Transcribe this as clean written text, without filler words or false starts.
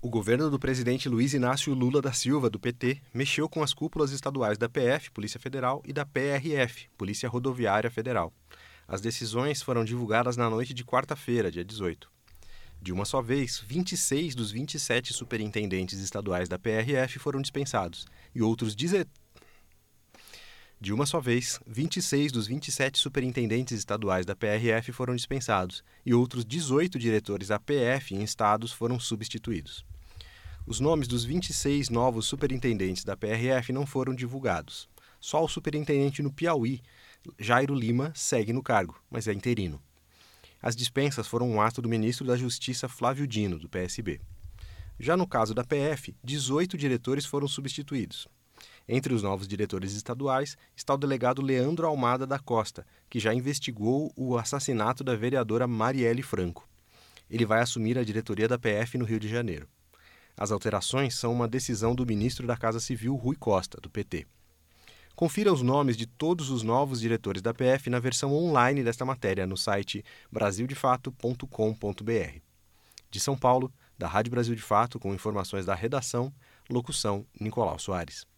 O governo do presidente Luiz Inácio Lula da Silva, do PT, mexeu com as cúpulas estaduais da PF, Polícia Federal, e da PRF, Polícia Rodoviária Federal. As decisões foram divulgadas na noite de quarta-feira, dia 18. De uma só vez, 26 dos 27 superintendentes estaduais da PRF foram dispensados, e outros 26 dos 27 superintendentes estaduais da PRF foram dispensados, e outros 18 diretores da PF em estados foram substituídos. Os nomes dos 26 novos superintendentes da PRF não foram divulgados. Só o superintendente no Piauí, Jairo Lima, segue no cargo, mas é interino. As dispensas foram um ato do ministro da Justiça Flávio Dino, do PSB. Já no caso da PF, 18 diretores foram substituídos. Entre os novos diretores estaduais está o delegado Leandro Almada da Costa, que já investigou o assassinato da vereadora Marielle Franco. Ele vai assumir a diretoria da PF no Rio de Janeiro. As alterações são uma decisão do ministro da Casa Civil, Rui Costa, do PT. Confira os nomes de todos os novos diretores da PF na versão online desta matéria no site brasildefato.com.br. De São Paulo, da Rádio Brasil de Fato, com informações da redação, locução Nicolau Soares.